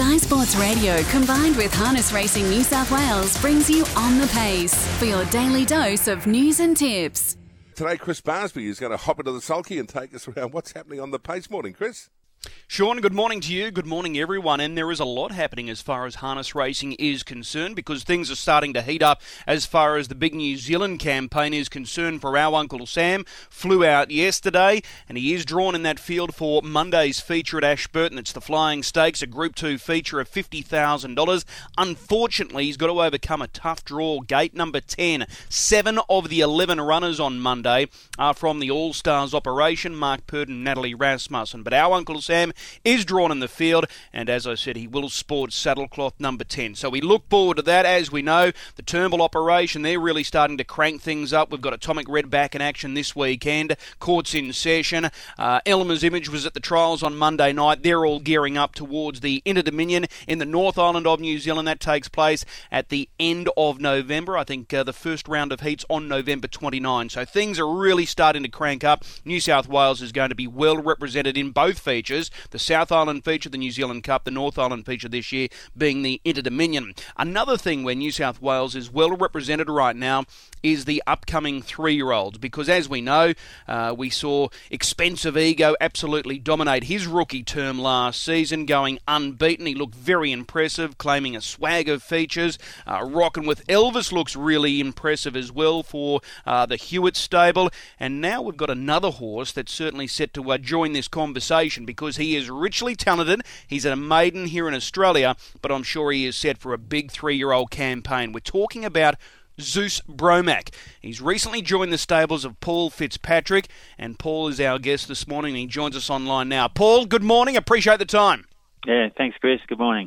Sky Sports Radio combined with Harness Racing New South Wales brings you On the Pace for your daily dose of news and tips. Today, Chris Barsby is going to hop into the sulky and take us around what's happening on the pace. Morning, Chris. Sean, good morning to you. Good morning, everyone. And there is a lot happening as far as harness racing is concerned because things are starting to heat up as far as the big New Zealand campaign is concerned for our Uncle Sam. Flew out yesterday and he is drawn in that field for Monday's feature at Ashburton. It's the Flying Stakes, a Group 2 feature of $50,000. Unfortunately, he's got to overcome a tough draw. Gate number 10. 7 of the 11 runners on Monday are from the All-Stars operation, Mark Purden, Natalie Rasmussen. But our Uncle Sam is drawn in the field, and as I said, he will sport saddlecloth number 10. So we look forward to that. As we know, the Turnbull operation, they're really starting to crank things up. We've got Atomic Red back in action this weekend. Courts in session. Elmer's Image was at the trials on Monday night. They're all gearing up towards the Inter-Dominion in the North Island of New Zealand. That takes place at the end of November. I think the first round of heats on November 29. So things are really starting to crank up. New South Wales is going to be well represented in both features. The South Island feature, the New Zealand Cup, the North Island feature this year being the Inter-Dominion. Another thing where New South Wales is well represented right now is the upcoming 3-year-olds, because as we know, we saw Expensive Ego absolutely dominate his rookie term last season, going unbeaten. He looked very impressive, claiming a swag of features. Rocking with Elvis looks really impressive as well for the Hewitt stable. And now we've got another horse that's certainly set to join this conversation because he is richly talented. He's a maiden here in Australia, but I'm sure he is set for a big 3-year-old campaign. We're talking about Zeus Bromac. He's recently joined the stables of Paul Fitzpatrick, and Paul is our guest this morning. He joins us online now. Paul, good morning. Appreciate the time. Yeah, thanks, Chris. Good morning.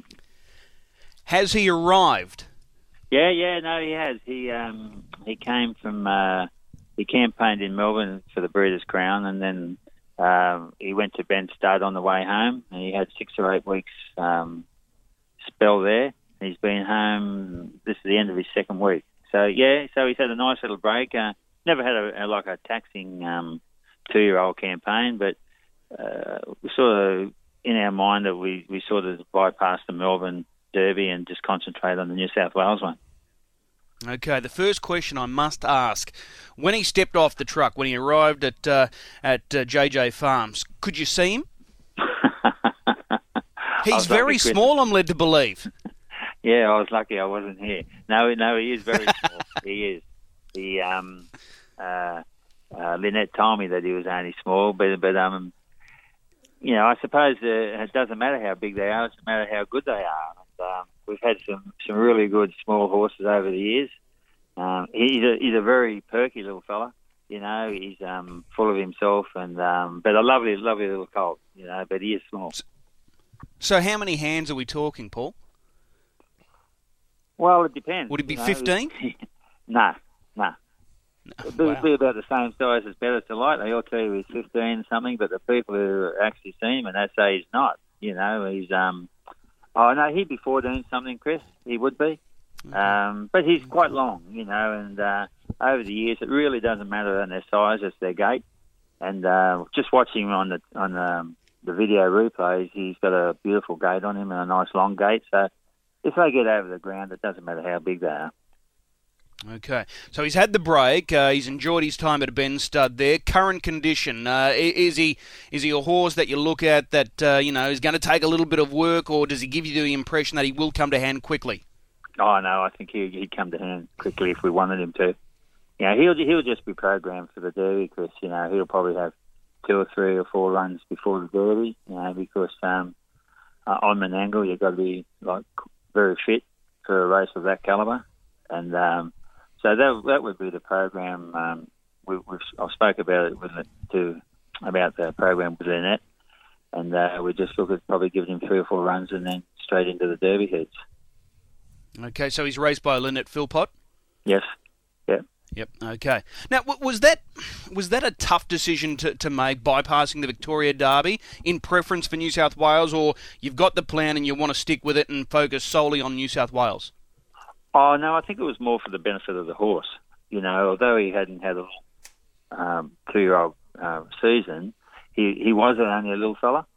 Has he arrived? Yeah, no, he has. He came from he campaigned in Melbourne for the Breeders' Crown, and then he went to Ben Stud on the way home, and he had 6 or 8 weeks spell there. He's been home. This is the end of his 2nd week. So he's had a nice little break. Never had a taxing 2-year-old campaign, but sort of in our mind that we sort of bypassed the Melbourne Derby and just concentrate on the New South Wales one. Okay, the first question I must ask: when he stepped off the truck, when he arrived at JJ Farms, could you see him? He's very small, I'm led to believe. Yeah, I was lucky I wasn't here. No, he is very small. He is. Lynette told me that he was only small, but I suppose it doesn't matter how big they are; it's a matter how good they are. And, we've had some really good small horses over the years. He's a very perky little fella. He's full of himself, and but a lovely little colt. But he is small. So, how many hands are we talking, Paul? Well, it depends. Would it be 15? No. It'll be about the same size as Better to Light. They all tell you he's 15 something, but the people who actually see him and they say he's not. He's he'd be 14 something, Chris. He would be. But he's quite long, and over the years it really doesn't matter on their size, it's their gait. And just watching him on the video replays, he's got a beautiful gait on him and a nice long gait. So if they get over the ground, it doesn't matter how big they are. Okay, so he's had the break. He's enjoyed his time at Ben Stud there. Current condition, is he a horse that you look at that is going to take a little bit of work, or does he give you the impression that he will come to hand quickly? Oh no, I think he'd come to hand quickly if we wanted him to. He'll just be programmed for the Derby, Chris. He'll probably have 2 or 3 or 4 runs before the Derby. Because on Menangle you've got to be very fit for a race of that calibre, and so that would be the program. I've spoke about it about the program with Lynette, and we just look at probably giving him 3 or 4 runs and then straight into the Derby heads. Okay, so he's raced by Lynette Philpott? Yes. Yep. Okay. Now, was that a tough decision to make, bypassing the Victoria Derby in preference for New South Wales, or you've got the plan and you want to stick with it and focus solely on New South Wales? Oh no, I think it was more for the benefit of the horse. Although he hadn't had a 2-year-old season, he was only a little fella,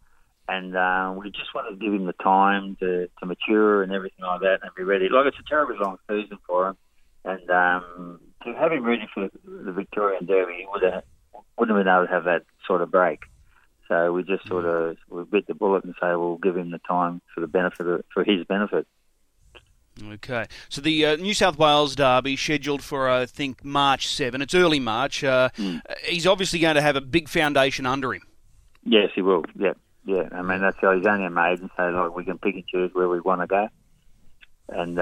And we just want to give him the time to mature and everything like that and be ready. Like, it's a terribly long season for him. And to have him ready for the Victorian Derby, he wouldn't have been able to have that sort of break. So we just we bit the bullet and say we'll give him the time for his benefit. Okay, so the New South Wales Derby scheduled for I think March 7. It's early March. He's obviously going to have a big foundation under him. Yes, he will. Yeah. I mean, he's only a maiden, so like we can pick and choose where we want to go. And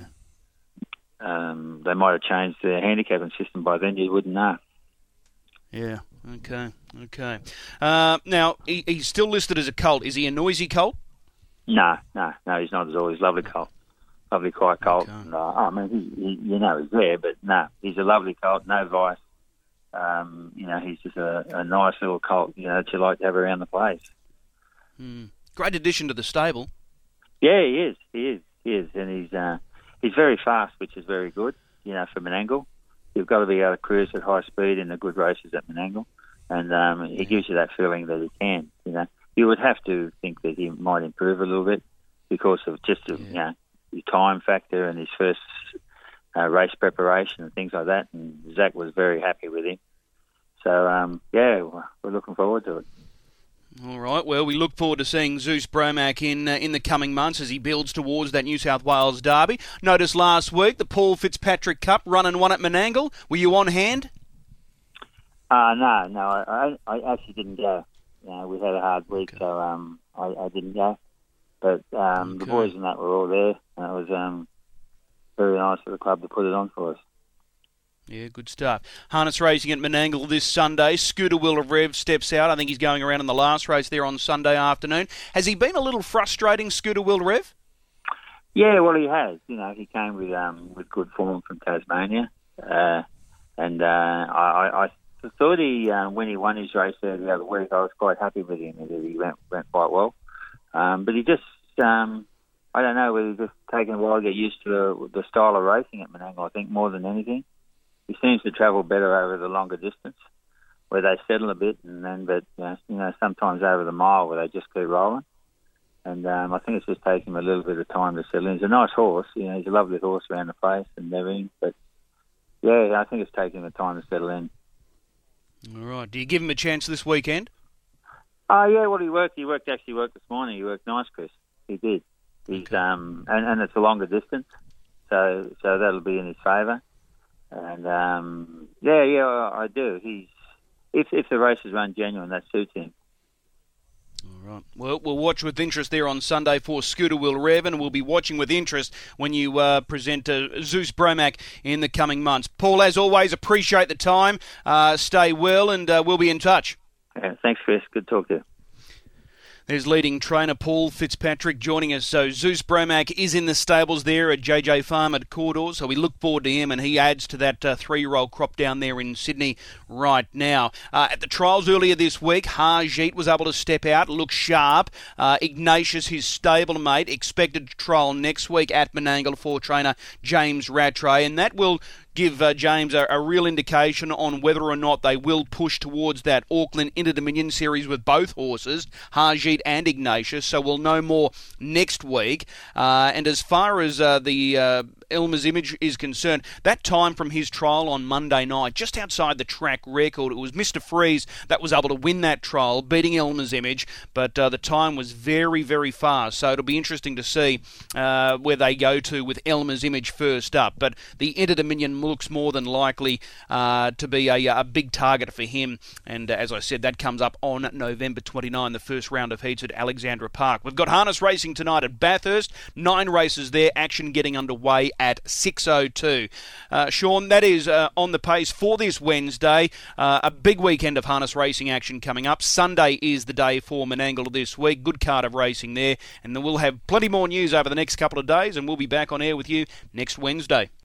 they might have changed the handicapping system by then. You wouldn't know. Yeah. Okay. Now he's still listed as a colt. Is he a noisy colt? No, he's not at all. He's a lovely colt. Lovely, quiet colt. Okay. And, I mean, he's there, but no, he's a lovely colt, no vice. He's just a nice little colt, that you like to have around the place. Great addition to the stable. Yeah, he is, and he's very fast, which is very good, for Menangle. You've got to be able to cruise at high speed in the good races at Menangle, and he gives you that feeling that he can. You would have to think that he might improve a little bit because of just the time factor and his first race preparation and things like that. And Zach was very happy with him. So we're looking forward to it. All right, well, we look forward to seeing Zeus Bromack in the coming months as he builds towards that New South Wales Derby. Noticed last week the Paul Fitzpatrick Cup run and won at Menangle. Were you on hand? No, I actually didn't go. We had a hard week, so I didn't go. But the boys and that were all there, and it was very nice of the club to put it on for us. Yeah, good stuff. Harness racing at Menangle this Sunday. Scooter Will Rev steps out. I think he's going around in the last race there on Sunday afternoon. Has he been a little frustrating, Scooter Will Rev? Yeah, well, he has. He came with good form from Tasmania, and I thought when he won his race there the other week, I was quite happy with him. He went quite well, but he just I don't know whether he's just taken a while to get used to the style of racing at Menangle. I think more than anything. He seems to travel better over the longer distance, where they settle a bit, but sometimes over the mile where they just keep rolling. And I think it's just taking him a little bit of time to settle in. He's a nice horse, he's a lovely horse around the place and everything. But yeah, I think it's taking the time to settle in. All right. Do you give him a chance this weekend? Yeah. Well, he worked this morning. He worked nice, Chris. He did. He's and it's a longer distance, so that'll be in his favour. And I do. If the races run genuine, that suits him. All right. Well, we'll watch with interest there on Sunday for Scooter Will Rev, and we'll be watching with interest when you present Zeus Bromack in the coming months. Paul, as always, appreciate the time. Stay well, and we'll be in touch. Yeah, thanks, Chris. Good to talk to you. There's leading trainer Paul Fitzpatrick joining us. So Zeus Bromack is in the stables there at JJ Farm at Cawdor, so we look forward to him, and he adds to that 3-year-old crop down there in Sydney right now. At the trials earlier this week, Harjeet was able to step out, look sharp. Ignatius, his stablemate, expected to trial next week at Menangle for trainer James Rattray, and that will give James a real indication on whether or not they will push towards that Auckland Inter-Dominion Series with both horses, Harjeet and Ignatius, so we'll know more next week. And as far as the Elmer's Image is concerned, that time from his trial on Monday night, just outside the track record, it was Mr. Freeze that was able to win that trial, beating Elmer's Image, but the time was very, very fast, so it'll be interesting to see where they go to with Elmer's Image first up. But the Inter-Dominion looks more than likely to be a big target for him, and as I said, that comes up on November 29, the first round of heats at Alexandra Park. We've got harness racing tonight at Bathurst, 9 races there, action getting underway at 6:02. Sean, that is on the pace for this Wednesday. A big weekend of harness racing action coming up. Sunday is the day for Menangle this week. Good card of racing there, and then we'll have plenty more news over the next couple of days, and we'll be back on air with you next Wednesday.